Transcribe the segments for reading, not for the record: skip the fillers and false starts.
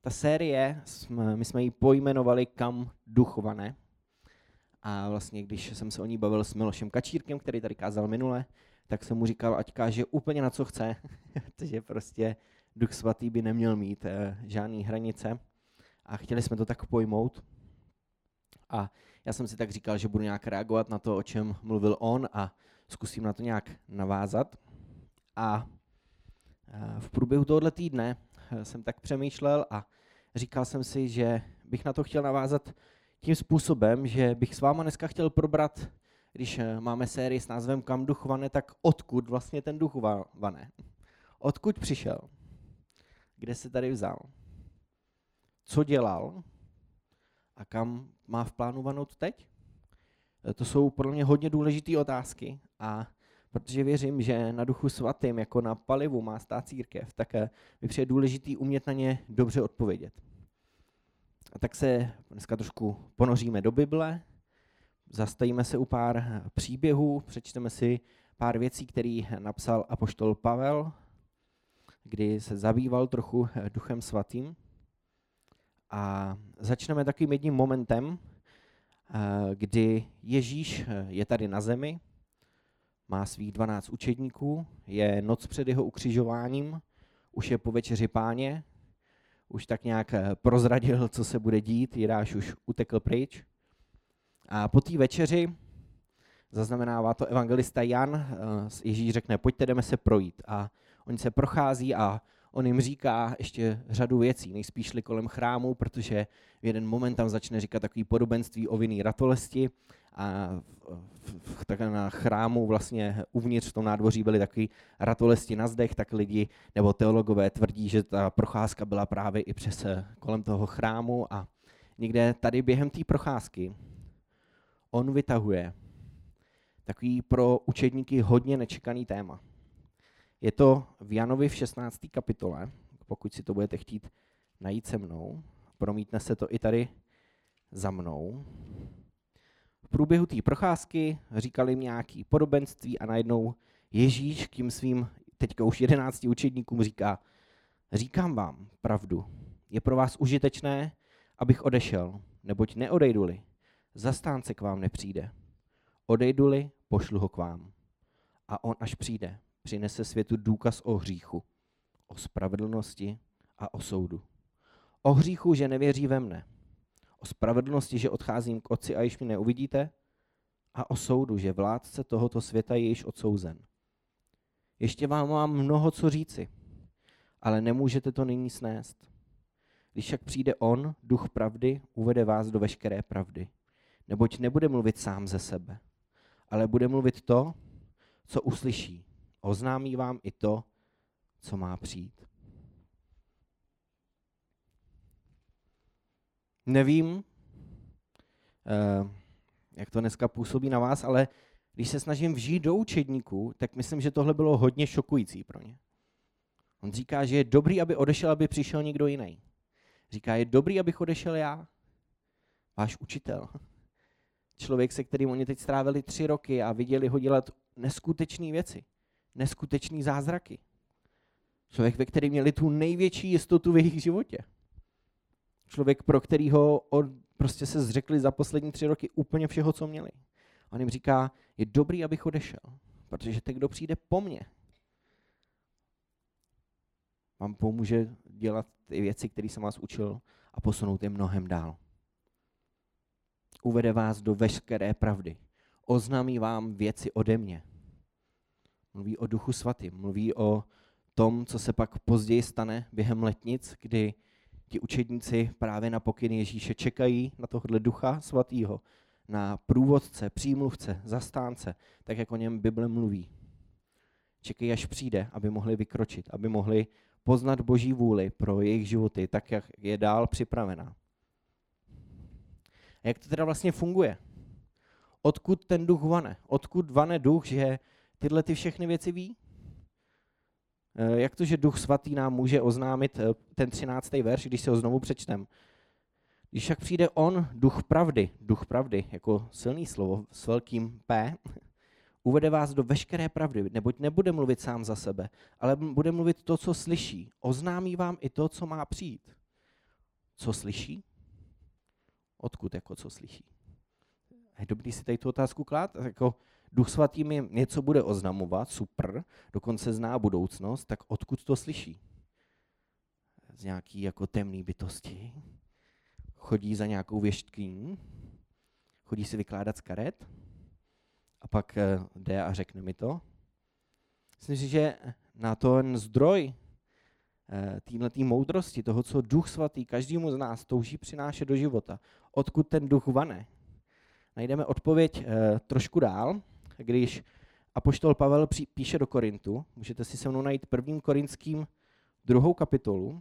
Ta série, my jsme ji pojmenovali Kam duch vane. A vlastně, když jsem se o ní bavil s Milošem Kačírkem, který tady kázal minule, tak jsem mu říkal, ať káže úplně na co chce, protože prostě Duch Svatý by neměl mít žádný hranice. A chtěli jsme to tak pojmout. A já jsem si tak říkal, že budu nějak reagovat na to, o čem mluvil on a zkusím na to nějak navázat. A v průběhu tohoto týdne jsem tak přemýšlel a říkal jsem si, že bych na to chtěl navázat tím způsobem, že bych s váma dneska chtěl probrat, když máme sérii s názvem Kam duch vane, tak odkud vlastně ten duch vane? Odkud přišel? Kde se tady vzal? Co dělal? A kam má v plánu vanout teď? To jsou podle mě hodně důležité otázky a protože věřím, že na Duchu Svatým jako na palivu má stát církev, tak mi přijde důležitý umět na ně dobře odpovědět. A tak se dneska trošku ponoříme do Bible, zastavíme se u pár příběhů, přečteme si pár věcí, které napsal apoštol Pavel, kdy se zabýval trochu Duchem Svatým. A začneme takovým jedním momentem, kdy Ježíš je tady na zemi, má svých 12 učedníků, je noc před jeho ukřižováním, už je po večeři Páně, už tak nějak prozradil, co se bude dít, Jidáš už utekl pryč. A po té večeři, zaznamenává to evangelista Jan, Ježíš řekne, pojďte, jdeme se projít. A oni se prochází a on jim říká ještě řadu věcí, nejspíš šli kolem chrámu, protože v jeden moment tam začne říkat takový podobenství o vinný ratolesti a tak na chrámu vlastně uvnitř v tom nádvoří byly takový ratolesti na zdech, tak lidi nebo teologové tvrdí, že ta procházka byla právě i přes kolem toho chrámu a někde tady během té procházky on vytahuje takový pro učedníky hodně nečekaný téma. Je to v Janovi v 16. kapitole, pokud si to budete chtít najít se mnou, promítne se to i tady za mnou. V průběhu té procházky říkali jim nějaké podobenství a najednou Ježíš k tím svým teďka už 11 učedníkům říká, říkám vám pravdu, je pro vás užitečné, abych odešel, neboť neodejdu-li, zastánce k vám nepřijde. Odejdu-li, pošlu ho k vám. A on až přijde, přinese světu důkaz o hříchu, o spravedlnosti a o soudu. O hříchu, že nevěří ve mne. O spravedlnosti, že odcházím k Otci a již mě neuvidíte. A o soudu, že vládce tohoto světa je již odsouzen. Ještě vám mám mnoho co říci, ale nemůžete to nyní snést. Když však přijde on, duch pravdy, uvede vás do veškeré pravdy. Neboť nebude mluvit sám ze sebe, ale bude mluvit to, co uslyší. Oznámí vám i to, co má přijít. Nevím, jak to dneska působí na vás, ale když se snažím vžít do učedníků, tak myslím, že tohle bylo hodně šokující pro ně. On říká, že je dobrý, aby odešel, aby přišel někdo jiný. Říká, je dobrý, abych odešel já, váš učitel. Člověk, se kterým oni teď strávili 3 roky a viděli ho dělat neskutečné věci, neskutečné zázraky. Člověk, ve kterém měli tu největší jistotu v jejich životě. Člověk, pro kterýho prostě se zřekli za poslední 3 roky úplně všeho, co měli. On jim říká, je dobrý, abych odešel, protože ten, kdo přijde po mně, vám pomůže dělat ty věci, které jsem vás učil a posunout je mnohem dál. Uvede vás do veškeré pravdy. Oznámí vám věci ode mě. Mluví o Duchu Svatým, mluví o tom, co se pak později stane během letnic, kdy ti učedníci právě na pokyn Ježíše čekají na tohle Ducha Svatýho, na průvodce, přímluvce, zastánce, tak jak o něm Bible mluví. Čekají, až přijde, aby mohli vykročit, aby mohli poznat Boží vůli pro jejich životy, tak jak je dál připravená. A jak to teda vlastně funguje? Odkud ten duch vane? Odkud vane duch, že tyhle ty všechny věci ví? Jak to, že Duch Svatý nám může oznámit ten 13. verš, když se ho znovu přečtem? Když však přijde on, duch pravdy, jako silný slovo s velkým P, uvede vás do veškeré pravdy, neboť nebude mluvit sám za sebe, ale bude mluvit to, co slyší. Oznámí vám i to, co má přijít. co slyší? Odkud jako co slyší? Je dobrý si tady tu otázku klát? Jako Duch Svatý mi něco bude oznamovat, super, dokonce zná budoucnost, tak odkud to slyší? Z nějaký jako temný bytosti? Chodí za nějakou věštkyní? Chodí si vykládat z karet? A pak jde a řekne mi to? Myslím si, že na ten zdroj téhletý moudrosti, toho, co Duch Svatý každému z nás touží přinášet do života, odkud ten duch vane, najdeme odpověď trošku dál, když apoštol Pavel píše do Korintu. Můžete si se mnou najít 1. Korinským 2. kapitolu.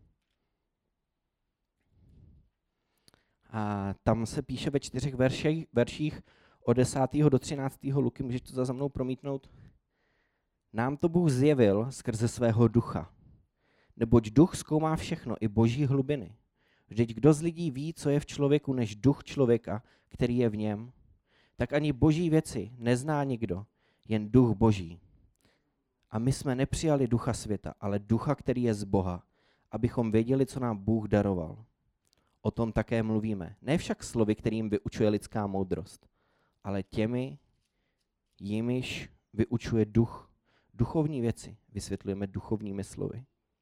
A tam se píše ve 4 verších od 10. do 13. Luky, můžete to za mnou promítnout. Nám to Bůh zjevil skrze svého ducha. Neboť duch zkoumá všechno, i boží hlubiny. Vždyť kdo z lidí ví, co je v člověku, než duch člověka, který je v něm? Tak ani boží věci nezná nikdo, jen duch boží. A my jsme nepřijali ducha světa, ale ducha, který je z Boha, abychom věděli, co nám Bůh daroval. O tom také mluvíme. Ne však slovy, kterým vyučuje lidská moudrost, ale těmi, jimiž vyučuje duch. Duchovní věci vysvětlujeme duchovními slovy.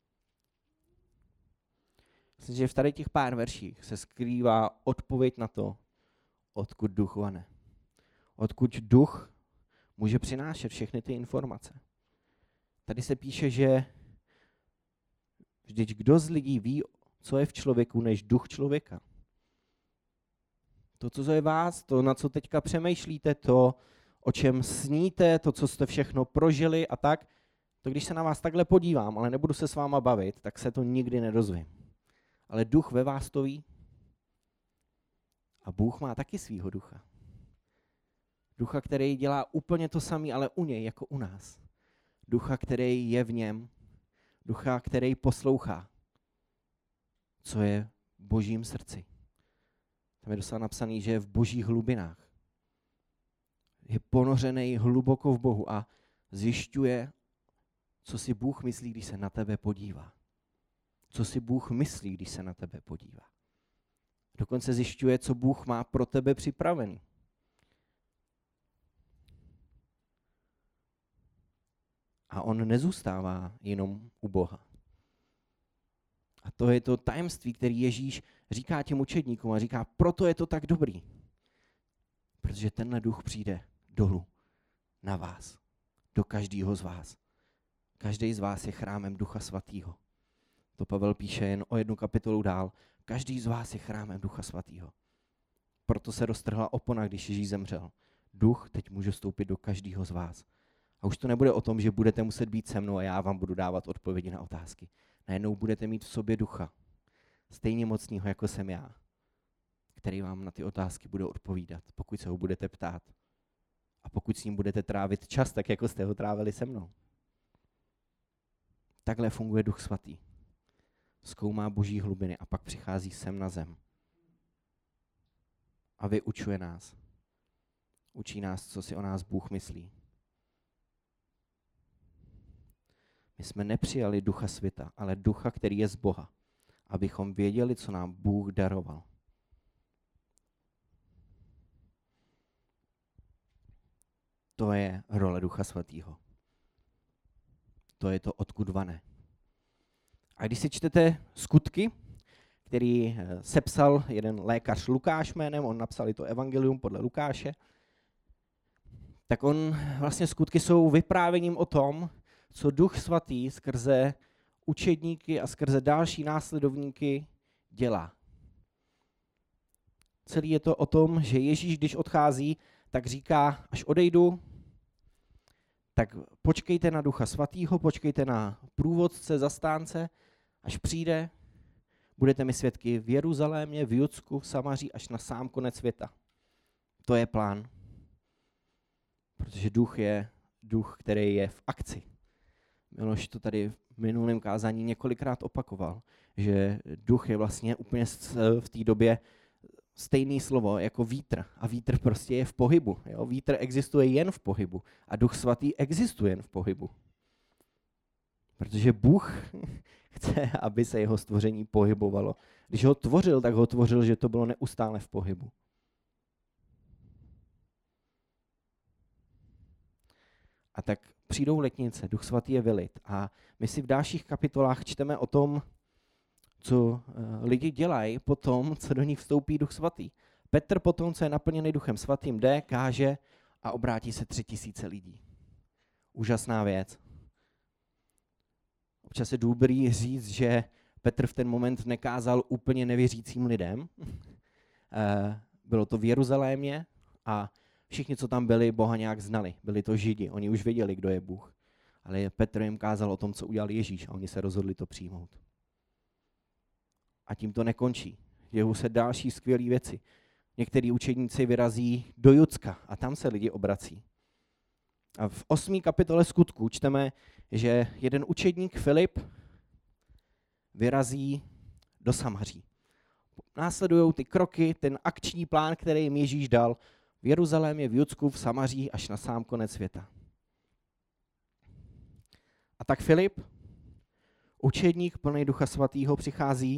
Myslím, že v tady těch pár verších se skrývá odpověď na to, odkud duch vane. Odkud duch může přinášet všechny ty informace. Tady se píše, že vždyť kdo z lidí ví, co je v člověku, než duch člověka. To, co je vás, to, na co teďka přemýšlíte, to, o čem sníte, to, co jste všechno prožili a tak, to když se na vás takhle podívám, ale nebudu se s váma bavit, tak se to nikdy nedozvím. Ale duch ve vás to ví. A Bůh má taky svýho ducha. Ducha, který dělá úplně to samé, ale u něj, jako u nás. Ducha, který je v něm. Ducha, který poslouchá, co je v božím srdci. Tam je doslova napsaný, že je v božích hlubinách. Je ponořený hluboko v Bohu a zjišťuje, co si Bůh myslí, když se na tebe podívá. Co si Bůh myslí, když se na tebe podívá. Dokonce zjišťuje, co Bůh má pro tebe připravený. A on nezůstává jenom u Boha. A to je to tajemství, které Ježíš říká těm učedníkům a říká, proto je to tak dobrý. Protože tenhle duch přijde dolů na vás, do každého z vás. Každý z vás je chrámem Ducha Svatého. To Pavel píše jen o 1 kapitolu dál. Každý z vás je chrámem Ducha Svatého. Proto se roztrhla opona, když Ježíš zemřel. Duch teď může vstoupit do každého z vás. A už to nebude o tom, že budete muset být se mnou a já vám budu dávat odpovědi na otázky. Najednou budete mít v sobě ducha, stejně mocného, jako jsem já, který vám na ty otázky bude odpovídat, pokud se ho budete ptát. A pokud s ním budete trávit čas, tak jako jste ho trávili se mnou. Takhle funguje Duch Svatý. Zkoumá boží hlubiny a pak přichází sem na zem. A vyučuje nás. Učí nás, co si o nás Bůh myslí. My jsme nepřijali ducha světa, ale ducha, který je z Boha, abychom věděli, co nám Bůh daroval. To je role Ducha Svatého. To je to, odkud vane. A když si čtete Skutky, který sepsal jeden lékař Lukáš jménem, on napsal i to evangelium podle Lukáše, tak on vlastně Skutky jsou vyprávěním o tom, co Duch Svatý skrze učedníky a skrze další následovníky dělá. Celý je to o tom, že Ježíš, když odchází, tak říká, až odejdu, tak počkejte na Ducha Svatýho, počkejte na průvodce, zastánce, až přijde, budete mi svědky v Jeruzalémě, v Judsku, v Samaří, až na sám konec světa. To je plán. Protože duch je duch, který je v akci. Miloš to tady v minulém kázání několikrát opakoval, že duch je vlastně úplně v té době stejné slovo jako vítr. A vítr prostě je v pohybu. Jo? Vítr existuje jen v pohybu. A Duch Svatý existuje jen v pohybu. Protože Bůh chce, aby se jeho stvoření pohybovalo. Když ho tvořil, tak ho tvořil, že to bylo neustále v pohybu. A tak přijdou letnice, Duch Svatý je vylit. A my si v dalších kapitolách čteme o tom, co lidi dělají po tom, co do nich vstoupí Duch Svatý. Petr potom, co je naplněný Duchem Svatým, jde, káže a obrátí se 3000 lidí. Úžasná věc. Občas je dobrý říct, že Petr v ten moment nekázal úplně nevěřícím lidem. Bylo to v Jeruzalémě a všichni, co tam byli, Boha nějak znali. Byli to Židi, oni už věděli, kdo je Bůh. Ale Petr jim kázal o tom, co udělal Ježíš a oni se rozhodli to přijmout. A tím to nekončí. Dějou se další skvělé věci. Některý učedníci vyrazí do Judska a tam se lidi obrací. A v 8. kapitole Skutků čteme, že jeden učedník Filip vyrazí do Samaří. Následují ty kroky, ten akční plán, který jim Ježíš dal v Jeruzalémě, v Judsku, v Samaří až na sám konec světa. A tak Filip, učedník plný Ducha Svatého, přichází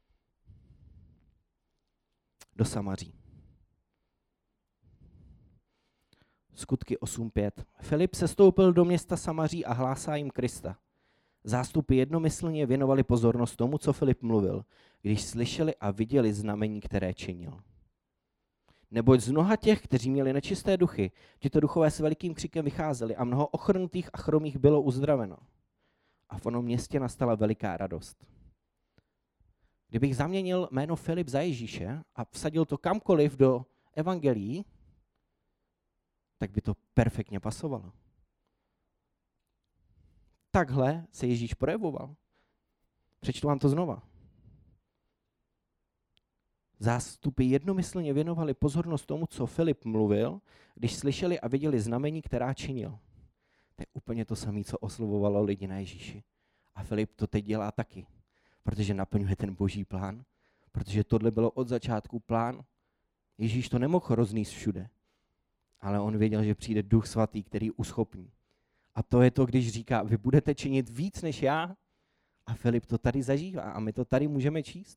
do Samaří. Skutky 8.5. Filip sestoupil do města Samaří a hlásá jim Krista. Zástupy jednomyslně věnovali pozornost tomu, co Filip mluvil, když slyšeli a viděli znamení, které činil. Neboť z mnoha těch, kteří měli nečisté duchy, tyto duchové s velikým křikem vycházeli a mnoho ochrnutých a chromých bylo uzdraveno. A v onom městě nastala veliká radost. Kdybych zaměnil jméno Filip za Ježíše a vsadil to kamkoliv do evangelií, tak by to perfektně pasovalo. Takhle se Ježíš projevoval. Přečtu vám to znova. Zástupy jednomyslně věnovali pozornost tomu, co Filip mluvil, když slyšeli a viděli znamení, která činil. To je úplně to samé, co oslovovalo lidi na Ježíši. A Filip to teď dělá taky, protože naplňuje ten boží plán, protože tohle bylo od začátku plán. Ježíš to nemohl roznést všude, ale on věděl, že přijde Duch Svatý, který uschopní. A to je to, když říká, vy budete činit víc než já. A Filip to tady zažívá a my to tady můžeme číst.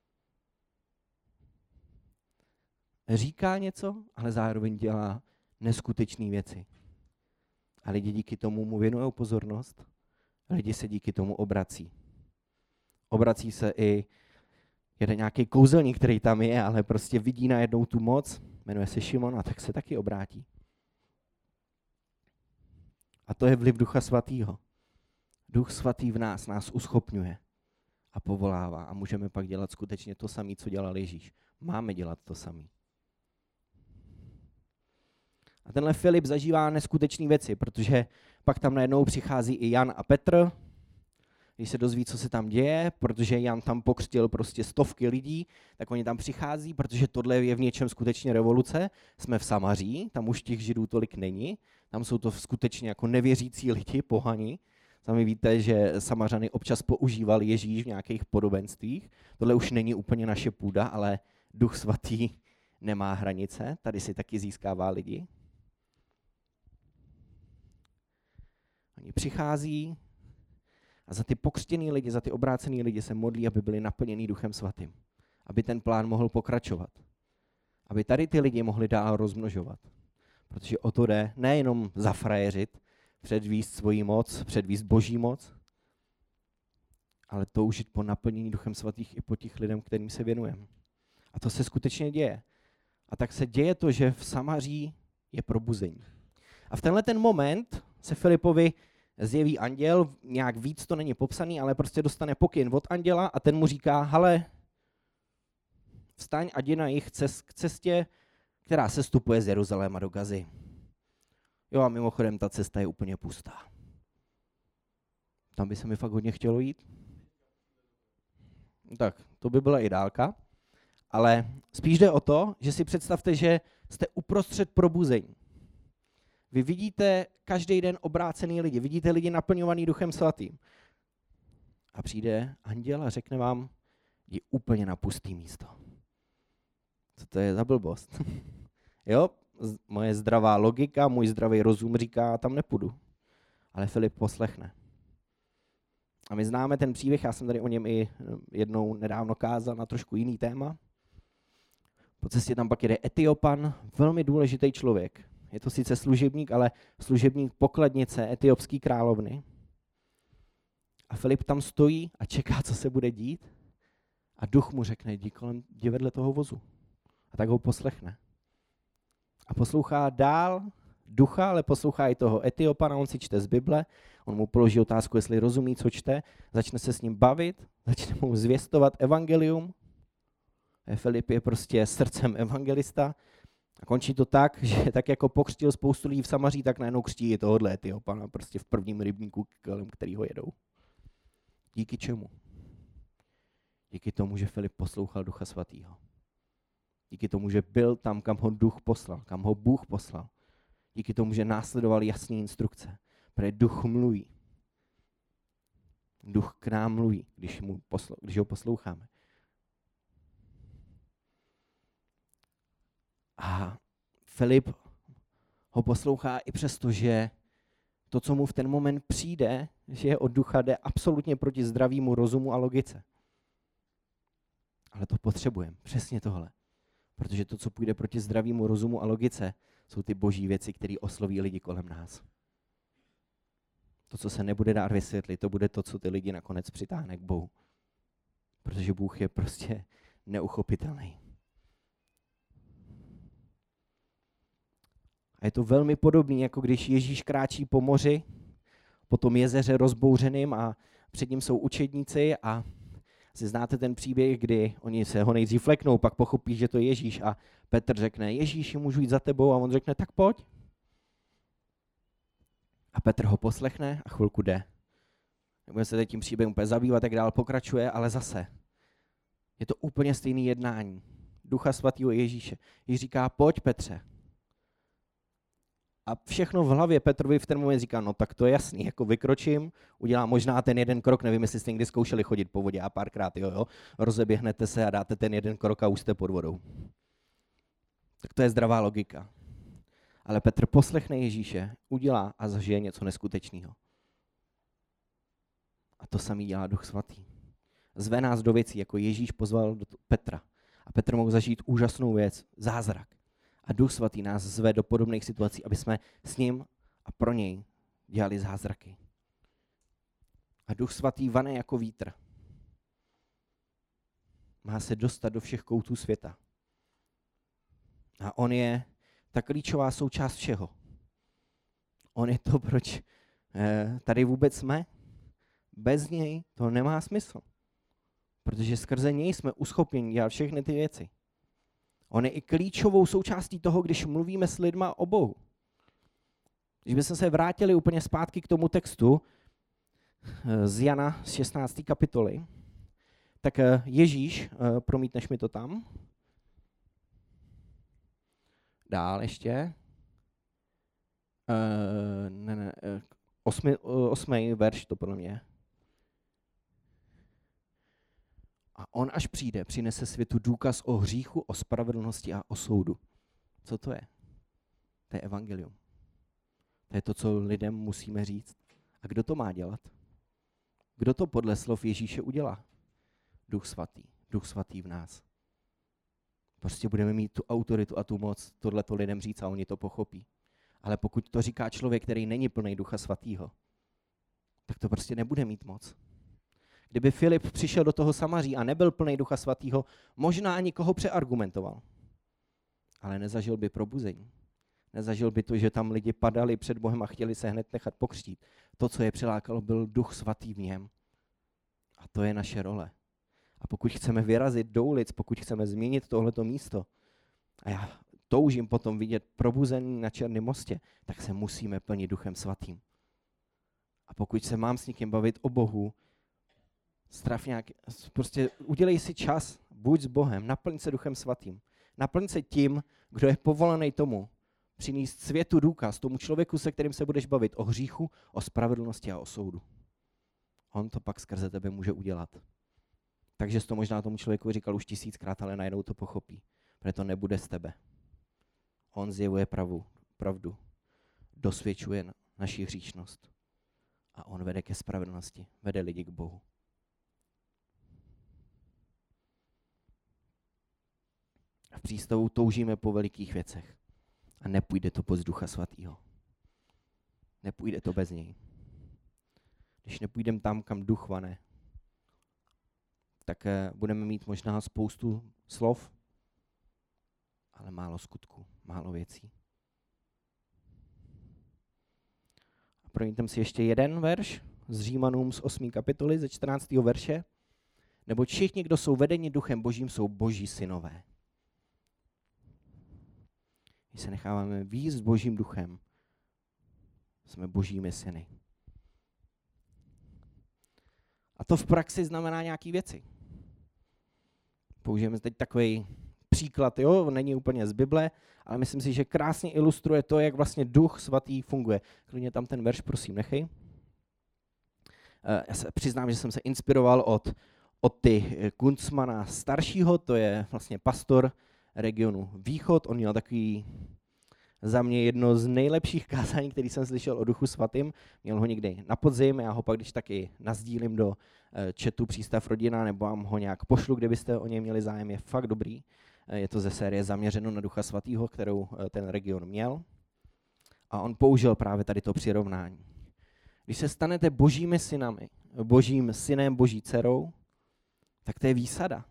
Říká něco, ale zároveň dělá neskutečné věci. A lidi díky tomu mu věnují pozornost. Lidi se díky tomu obrací. Obrací se i jeden nějaký kouzelník, který tam je, ale prostě vidí najednou tu moc, jmenuje se Šimon a tak se taky obrátí. A to je vliv Ducha Svatého. Duch Svatý v nás uschopňuje a povolává a můžeme pak dělat skutečně to samé, co dělal Ježíš. Máme dělat to samé. A tenhle Filip zažívá neskutečné věci, protože pak tam najednou přichází i Jan a Petr, když se dozví, co se tam děje, protože Jan tam pokřtil prostě stovky lidí, tak oni tam přichází, protože tohle je v něčem skutečně revoluce. Jsme v Samaří, tam už těch Židů tolik není, tam jsou to skutečně jako nevěřící lidi, pohani. Sami víte, že Samařany občas používali Ježíš v nějakých podobenstvích. Tohle už není úplně naše půda, ale Duch Svatý nemá hranice, tady si taky získává lidi. Oni přichází a za ty pokřtěný lidi, za ty obrácený lidi se modlí, aby byli naplněný Duchem Svatým. Aby ten plán mohl pokračovat. Aby tady ty lidi mohli dál rozmnožovat. Protože o to jde nejenom zafrajeřit, předvíst svoji moc, předvíst boží moc, ale toužit po naplnění Duchem Svatých i po těch lidem, kterým se věnujeme. A to se skutečně děje. A tak se děje to, že v Samaří je probuzení. A v tenhle ten moment se Filipovi zjeví anděl, nějak víc to není popsaný, ale prostě dostane pokyn od anděla a ten mu říká, hele, vstaň a jdi na jih k cestě, která sestupuje z Jeruzaléma do Gazy. Jo a mimochodem ta cesta je úplně pustá. Tam by se mi fakt hodně chtělo jít. Tak, to by byla i dálka. Ale spíš jde o to, že si představte, že jste uprostřed probuzení. Vy vidíte každý den obrácený lidi, vidíte lidi naplňovaný Duchem Svatým. A přijde anděl a řekne vám, jdi úplně na pustý místo. Co to je za blbost? Jo, moje zdravá logika, můj zdravý rozum říká, tam nepůjdu. Ale Filip poslechne. A my známe ten příběh, já jsem tady o něm i jednou nedávno kázal na trošku jiný téma. Po cestě tam pak jede Etiopan, velmi důležitý člověk. Je to sice služebník, ale služebník pokladnice etiopské královny. A Filip tam stojí a čeká, co se bude dít. A duch mu řekne, jdi vedle toho vozu. A tak ho poslechne. A poslouchá dál ducha, ale poslouchá i toho Etiopana, on si čte z Bible, on mu položí otázku, jestli rozumí, co čte, začne se s ním bavit, začne mu zvěstovat evangelium. Filip je prostě srdcem evangelista a končí to tak, že tak jako pokřtil spoustu lidí v Samaří, tak najednou křtí i tohohle Etiopana prostě v prvním rybníku, kolem kterého jedou. Díky čemu? Díky tomu, že Filip poslouchal Ducha Svatého. Díky tomu, že byl tam, kam ho duch poslal, kam ho Bůh poslal. Díky tomu, že následoval jasné instrukce. Protože duch mluví. Duch k nám mluví, když ho posloucháme. A Filip ho poslouchá i přesto, že to, co mu v ten moment přijde, že je od ducha, jde absolutně proti zdravému rozumu a logice. Ale to potřebujeme, přesně tohle. Protože to, co půjde proti zdravému rozumu a logice, jsou ty boží věci, které osloví lidi kolem nás. To, co se nebude dát vysvětlit, to bude to, co ty lidi nakonec přitáhne k Bohu. Protože Bůh je prostě neuchopitelný. A je to velmi podobné, jako když Ježíš kráčí po moři, po tom jezeře rozbouřeným a před ním jsou učedníci a si znáte ten příběh, kdy oni se ho nejdřív fleknou, pak pochopí, že to je Ježíš a Petr řekne, Ježíši, můžu jít za tebou a on řekne, tak pojď. A Petr ho poslechne a chvilku jde. Nebudeme se teď tím příběhem úplně zabývat, jak dál pokračuje, ale zase je to úplně stejné jednání. Ducha Svatého Ježíše. Ježíš říká, pojď Petře. A všechno v hlavě Petrovi v ten moment říká, no tak to je jasný, jako vykročím, udělám možná ten jeden krok, nevím, jestli jste někdy zkoušeli chodit po vodě a párkrát, jo, rozeběhnete se a dáte ten jeden krok a už jste pod vodou. Tak to je zdravá logika. Ale Petr poslechne Ježíše, udělá a zažije něco neskutečného. A to samý dělá Duch Svatý. Zve nás do věcí, jako Ježíš pozval do Petra. A Petr mohl zažít úžasnou věc, zázrak. A Duch Svatý nás zve do podobných situací, aby jsme s ním a pro něj dělali zázraky. A Duch Svatý vane jako vítr. Má se dostat do všech koutů světa. A on je ta klíčová součást všeho. On je to, proč tady vůbec jsme. Bez něj to nemá smysl. Protože skrze něj jsme uschopněni dělat všechny ty věci. On je i klíčovou součástí toho, když mluvíme s lidma o Bohu. Když bychom se vrátili úplně zpátky k tomu textu z Jana z 16. kapitoly, tak Ježíš, promítneš mi to tam, dál ještě, 8. verš to podle mě. A on až přijde, přinese světu důkaz o hříchu, o spravedlnosti a o soudu. Co to je? To je evangelium. To je to, co lidem musíme říct. A kdo to má dělat? Kdo to podle slov Ježíše udělá? Duch Svatý. Duch Svatý v nás. Prostě budeme mít tu autoritu a tu moc tohleto lidem říct a oni to pochopí. Ale pokud to říká člověk, který není plný Ducha Svatého, tak to prostě nebude mít moc. Kdyby Filip přišel do toho Samaří a nebyl plný Ducha Svatého, možná nikoho přeargumentoval. Ale nezažil by probuzení. Nezažil by to, že tam lidi padali před Bohem a chtěli se hned nechat pokřtít. To, co je přilákalo, byl Duch Svatý v něm. A to je naše role. A pokud chceme vyrazit do ulic, pokud chceme změnit tohleto místo, a já toužím potom vidět probuzení na Černém mostě, tak se musíme plnit Duchem Svatým. A pokud se mám s někým bavit o Bohu, prostě udělej si čas, buď s Bohem, naplň se Duchem Svatým. Naplň se tím, kdo je povolaný tomu, přinést světu důkaz, tomu člověku, se kterým se budeš bavit o hříchu, o spravedlnosti a o soudu. On to pak skrze tebe může udělat. Takže jsi to možná tomu člověku říkal už 1000krát, ale najednou to pochopí. Protože to nebude z tebe. On zjevuje pravdu. Dosvědčuje naši hříšnost. A on vede ke spravedlnosti, vede lidi k Bohu. V přístavu toužíme po velikých věcech. A nepůjde to bez Ducha Svatého. Nepůjde to bez něj. Když nepůjdeme tam, kam Duch vane, tak budeme mít možná spoustu slov, ale málo skutků, málo věcí. A projdeme si ještě jeden verš z Římanům z 8. kapitoly, ze 14. verše. Neboť všichni, kdo jsou vedeni Duchem Božím, jsou Boží synové. Když se necháváme vést Božím duchem, jsme Božími syny. A to v praxi znamená nějaké věci. Použijeme teď takový příklad, jo, není úplně z Bible, ale myslím si, že krásně ilustruje to, jak vlastně Duch Svatý funguje. Klidně tam ten verš, prosím, nechej. Já se přiznám, že jsem se inspiroval od ty Kunzmana staršího, to je vlastně pastor regionu Východ. On měl takový za mě jedno z nejlepších kázání, který jsem slyšel o Duchu Svatým. Měl ho někdy na podzim, já ho pak když taky nasdílím do chatu Přístav rodina, nebo vám ho nějak pošlu, kde byste o něj měli zájem, je fakt dobrý. Je to ze série Zaměřeno na Ducha Svatého, kterou ten region měl. A on použil právě tady to přirovnání. Když se stanete božími synami, božím synem, boží dcerou, tak to je výsada.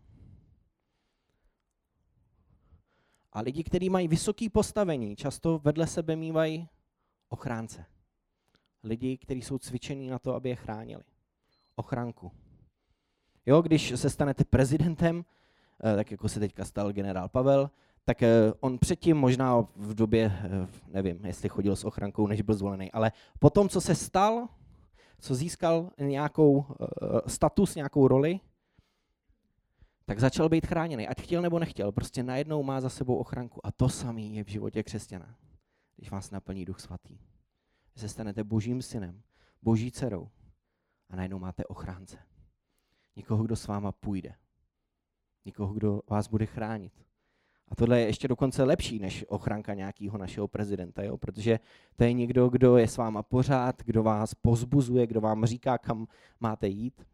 A lidi, kteří mají vysoké postavení, často vedle sebe mívají ochránce. Lidi, kteří jsou cvičení na to, aby je chránili. Ochránku. Jo, když se stanete prezidentem, tak jako se teďka stal generál Pavel, tak on předtím možná v době, nevím, jestli chodil s ochrankou, než byl zvolený, ale potom, co se stal, co získal nějakou status, nějakou roli, tak začal být chráněný. Ať chtěl nebo nechtěl, prostě najednou má za sebou ochranku. A to samý je v životě křesťana, když vás naplní Duch Svatý. Vy se stanete božím synem, boží dcerou a najednou máte ochránce. Někoho, kdo s váma půjde. Někoho, kdo vás bude chránit. A tohle je ještě dokonce lepší než ochranka nějakého našeho prezidenta, jo? Protože to je někdo, kdo je s váma pořád, kdo vás pozbuzuje, kdo vám říká, kam máte jít.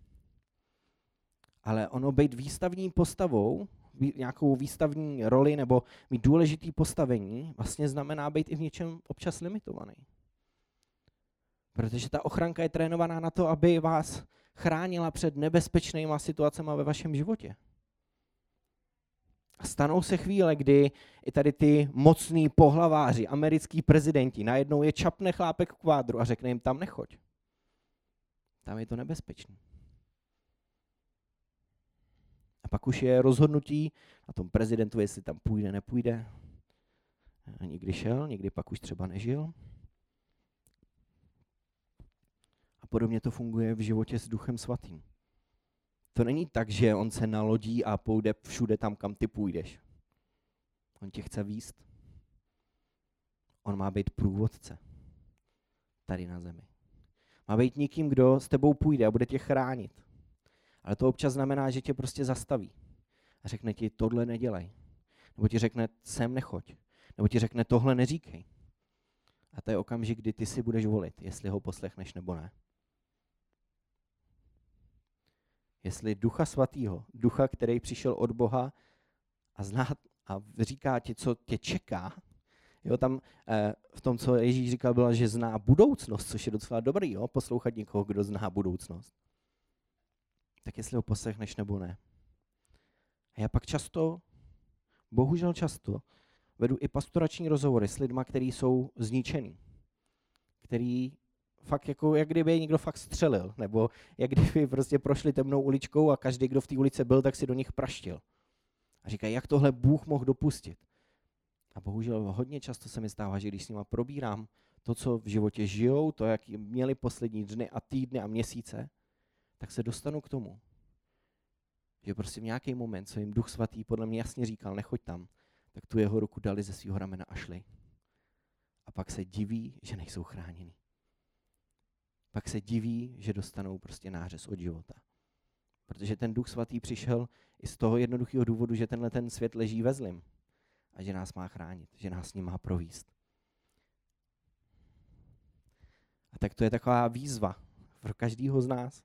Ale ono být výstavní postavou, nějakou výstavní roli nebo mít důležitý postavení, vlastně znamená být i v něčem občas limitovaný. Protože ta ochranka je trénovaná na to, aby vás chránila před nebezpečnýma situacemi ve vašem životě. A stanou se chvíle, kdy i tady ty mocní pohlaváři, americký prezidenti, najednou je čapne chlápek k kvádru a řekne jim, tam nechoď. Tam je to nebezpečný. A pak už je rozhodnutí na tom prezidentu, jestli tam půjde, nepůjde. A někdy šel, někdy pak už třeba nežil. A podobně to funguje v životě s Duchem Svatým. To není tak, že on se nalodí a půjde všude tam, kam ty půjdeš. On tě chce vést. On má být průvodce tady na zemi. Má být někým, kdo s tebou půjde a bude tě chránit. Ale to občas znamená, že tě prostě zastaví. A řekne ti, tohle nedělej. Nebo ti řekne, sem nechoď. Nebo ti řekne, tohle neříkej. A to je okamžik, kdy ty si budeš volit, jestli ho poslechneš nebo ne. Jestli Ducha Svatýho, Ducha, který přišel od Boha a zná a říká ti, co tě čeká, jo, tam v tom, co Ježíš říkal, bylo, že zná budoucnost, což je docela dobrý, jo, poslouchat někoho, kdo zná budoucnost. Tak jestli ho poslechneš nebo ne. A já pak často, bohužel často, vedu i pastorační rozhovory s lidma, kteří jsou zničený, který fakt jako, jak kdyby je někdo fakt střelil, nebo jak kdyby prostě prošli temnou uličkou a každý, kdo v té ulici byl, tak si do nich praštil. A říkají, jak tohle Bůh mohl dopustit. A bohužel hodně často se mi stává, že když s nima probírám to, co v životě žijou, to, jak měli poslední dny a týdny a měsíce, tak se dostanu k tomu, že prostě v nějaký moment, co jim Duch Svatý podle mě jasně říkal, nechoď tam, tak tu jeho ruku dali ze svého ramena a šli. A pak se diví, že nejsou chráněni. Pak se diví, že dostanou prostě nářez od života. Protože ten Duch Svatý přišel i z toho jednoduchého důvodu, že tenhle ten svět leží ve zlým a že nás má chránit, že nás s ním má provést. A A tak to je taková výzva pro každého z nás.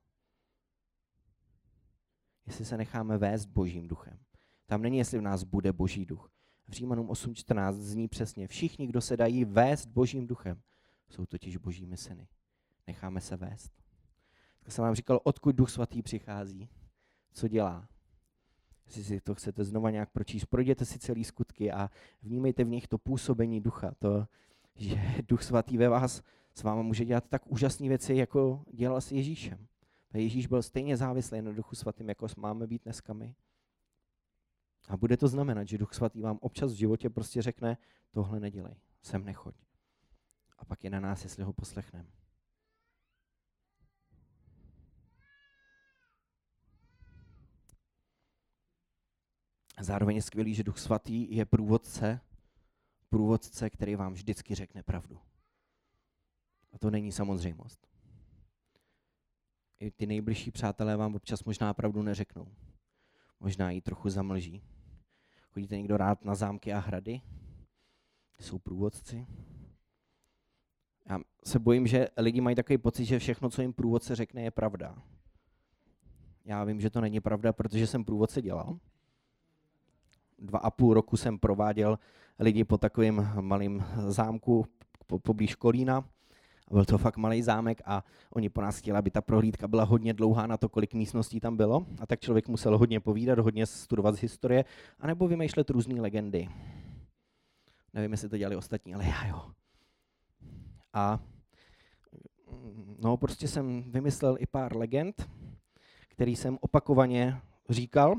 Jestli se necháme vést Božím duchem. Tam není, jestli v nás bude Boží duch. V Římanům 8.14 zní přesně, všichni, kdo se dají vést Božím duchem, jsou totiž Božími syny. Necháme se vést. Tak jsem vám říkal, odkud Duch Svatý přichází, co dělá. Jestli si to chcete znova nějak pročíst, projděte si celý Skutky a vnímejte v nich to působení ducha, to, že Duch Svatý ve vás s váma může dělat tak úžasné věci, jako dělal s Ježíšem. Ježíš byl stejně závislý na Duchu Svatým, jako máme být dneska my. A bude to znamenat, že Duch Svatý vám občas v životě prostě řekne, tohle nedělej, sem nechoď. A pak je na nás, jestli ho poslechneme. Zároveň je skvělý, že Duch Svatý je průvodce, který vám vždycky řekne pravdu. A to není samozřejmost. I ty nejbližší přátelé vám občas možná pravdu neřeknou. Možná ji trochu zamlží. Chodíte někdo rád na zámky a hrady? Jsou průvodci. Já se bojím, že lidi mají takový pocit, že všechno, co jim průvodce řekne, je pravda. Já vím, že to není pravda, protože jsem průvodce dělal. 2,5 roku jsem prováděl lidi po takovém malém zámku poblíž Kolína. Byl to fakt malý zámek a oni po nás chtěli, aby ta prohlídka byla hodně dlouhá na to, kolik místností tam bylo. A tak člověk musel hodně povídat, hodně studovat z historie, anebo vymýšlet různé legendy. Nevím, jestli to dělali ostatní, ale já jo. A no, prostě jsem vymyslel i pár legend, který jsem opakovaně říkal.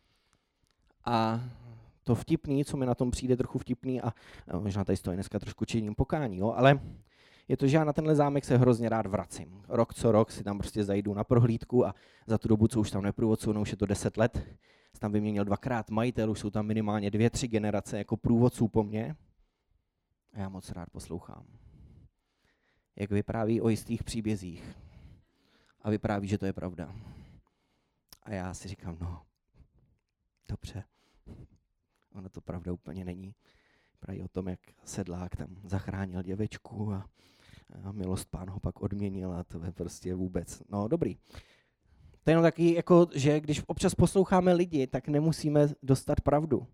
A to vtipný, co mi na tom přijde trochu vtipný, a možná tady stojí dneska trošku činím pokání, jo, ale je to, že já na tenhle zámek se hrozně rád vracím. Rok co rok si tam prostě zajdu na prohlídku a za tu dobu, co už tam neprůvodců, no už je to 10 let, jsem tam vyměnil 2krát majitel, už jsou tam minimálně 2-3 generace jako průvodců po mně. A já moc rád poslouchám. Jak vypráví o jistých příbězích. A vypráví, že to je pravda. A já si říkám, no, dobře. Ono to pravda úplně není. Praví o tom, jak sedlák tam zachránil děvečku a milost Pán ho pak odměnil a to je prostě vůbec, no dobrý. To je jenom taky, jako, že když občas posloucháme lidi, tak nemusíme dostat pravdu.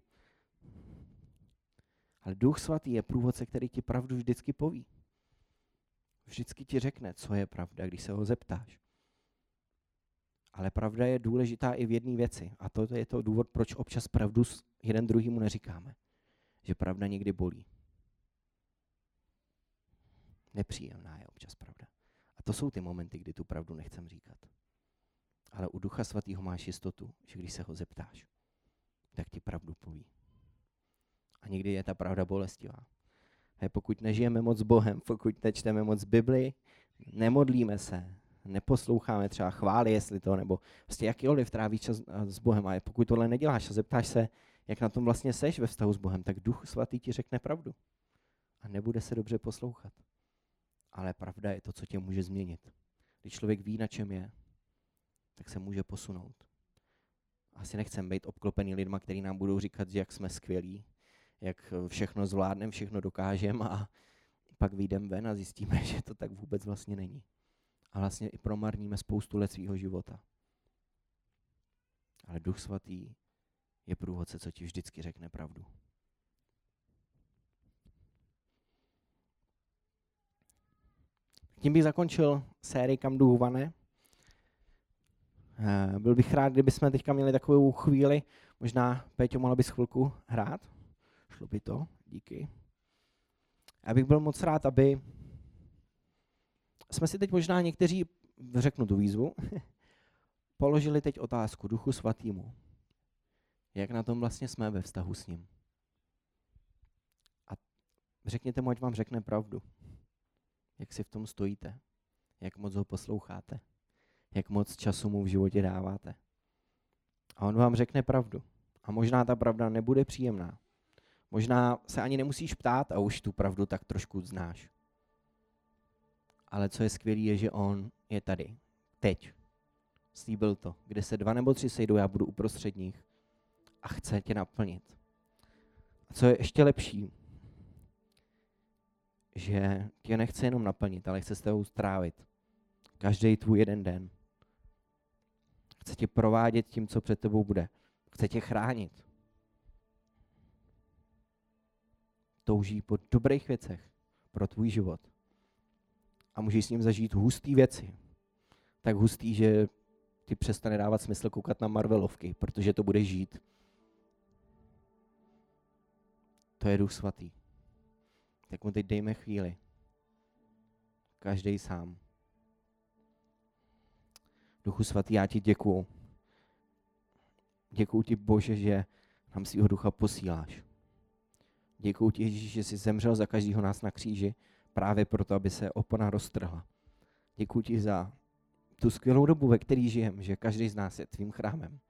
Ale Duch Svatý je průvodce, který ti pravdu vždycky poví. Vždycky ti řekne, co je pravda, když se ho zeptáš. Ale pravda je důležitá i v jedné věci. A to je to důvod, proč občas pravdu jeden druhýmu neříkáme. Že pravda někdy bolí. Nepříjemná je občas pravda. A to jsou ty momenty, kdy tu pravdu nechcem říkat. Ale u Ducha Svatého máš jistotu, že když se ho zeptáš, tak ti pravdu poví. A někdy je ta pravda bolestivá. A pokud nežijeme moc s Bohem, pokud nečteme moc Bibli, nemodlíme se, neposloucháme třeba chvály, jestli to, nebo prostě jakýkoliv trávíš čas s Bohem. A pokud tohle neděláš a zeptáš se, jak na tom vlastně seš ve vztahu s Bohem, tak Duch Svatý ti řekne pravdu. A nebude se dobře poslouchat. Ale pravda je to, co tě může změnit. Když člověk ví, na čem je, tak se může posunout. Asi nechcem být obklopený lidma, kteří nám budou říkat, jak jsme skvělí, jak všechno zvládneme, všechno dokážeme a pak vyjdeme ven a zjistíme, že to tak vůbec vlastně není. A vlastně i promarníme spoustu let svého života. Ale Duch Svatý je průvodce, co ti vždycky řekne pravdu. Tím bych zakončil sérii Kam duch vane. Byl bych rád, kdybychom teďka měli takovou chvíli. Možná, Péťo, mohla bys chvilku hrát? Šlo by to? Díky. Já bych byl moc rád, aby jsme si teď možná někteří, řeknu tu výzvu, položili teď otázku Duchu Svatýmu. Jak na tom vlastně jsme ve vztahu s ním? A řekněte mu, ať vám řekne pravdu. Jak si v tom stojíte? Jak moc ho posloucháte? Jak moc času mu v životě dáváte? A on vám řekne pravdu. A možná ta pravda nebude příjemná. Možná se ani nemusíš ptát a už tu pravdu tak trošku znáš. Ale co je skvělé, je, že on je tady. Teď. Slíbil to. Kde se 2 nebo 3 sejdou, já budu uprostřed nich. A chce tě naplnit. A co je ještě lepší, že tě nechce jenom naplnit, ale chce s tebou strávit každý tvůj jeden den. Chce tě provádět tím, co před tebou bude. Chce tě chránit. Touží po dobrých věcech pro tvůj život. A můžeš s ním zažít hustý věci. Tak hustý, že ti přestane dávat smysl koukat na Marvelovky, protože to budeš žít. To je Duch Svatý. Tak mu teď dejme chvíli. Každý sám. Duchu Svatý, já ti děkuju. Děkuju ti, Bože, že nám svýho ducha posíláš. Děkuju ti, Ježíši, že jsi zemřel za každého nás na kříži, právě proto, aby se opona roztrhla. Děkuju ti za tu skvělou dobu, ve které žijeme, že každý z nás je tvým chrámem.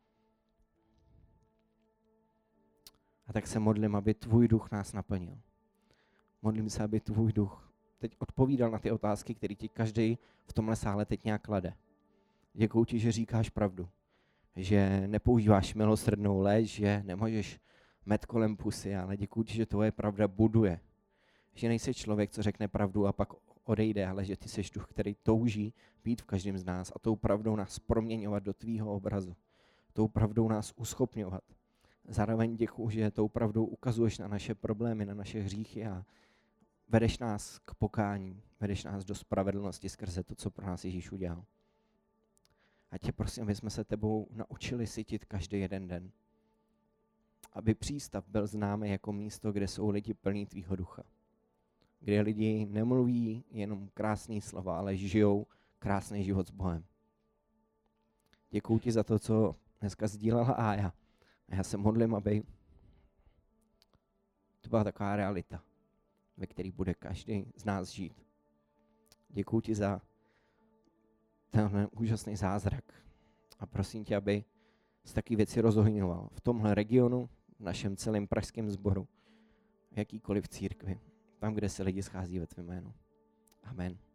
A tak se modlím, aby tvůj duch nás naplnil. Modlím se, aby tvůj duch teď odpovídal na ty otázky, které ti každý v tomhle sále teď nějak klade. Děkuju ti, že říkáš pravdu. Že nepoužíváš milosrdnou léč, že nemůžeš met kolem pusy, ale děkuju ti, že tvoje pravda buduje. Že nejsi člověk, co řekne pravdu a pak odejde, ale že ty jsi duch, který touží být v každém z nás a tou pravdou nás proměňovat do tvýho obrazu. Tou pravdou nás uschopňovat. Zároveň děkuju, že tou pravdou ukazuješ na naše problémy, na naše hříchy a vedeš nás k pokání, vedeš nás do spravedlnosti skrze to, co pro nás Ježíš udělal. A tě prosím, aby jsme se tebou naučili sytit každý jeden den. Aby přístav byl známý jako místo, kde jsou lidi plní tvýho ducha. Kde lidi nemluví jenom krásný slova, ale žijou krásný život s Bohem. Děkuju ti za to, co dneska sdílela Ája. A já se modlím, aby to byla taková realita, ve které bude každý z nás žít. Děkuju ti za tenhle úžasný zázrak. A prosím tě, aby jsi taky věci rozohňoval v tomhle regionu, v našem celém pražském sboru, v jakýkoliv církvi, tam, kde se lidi schází ve tvém jménu. Amen.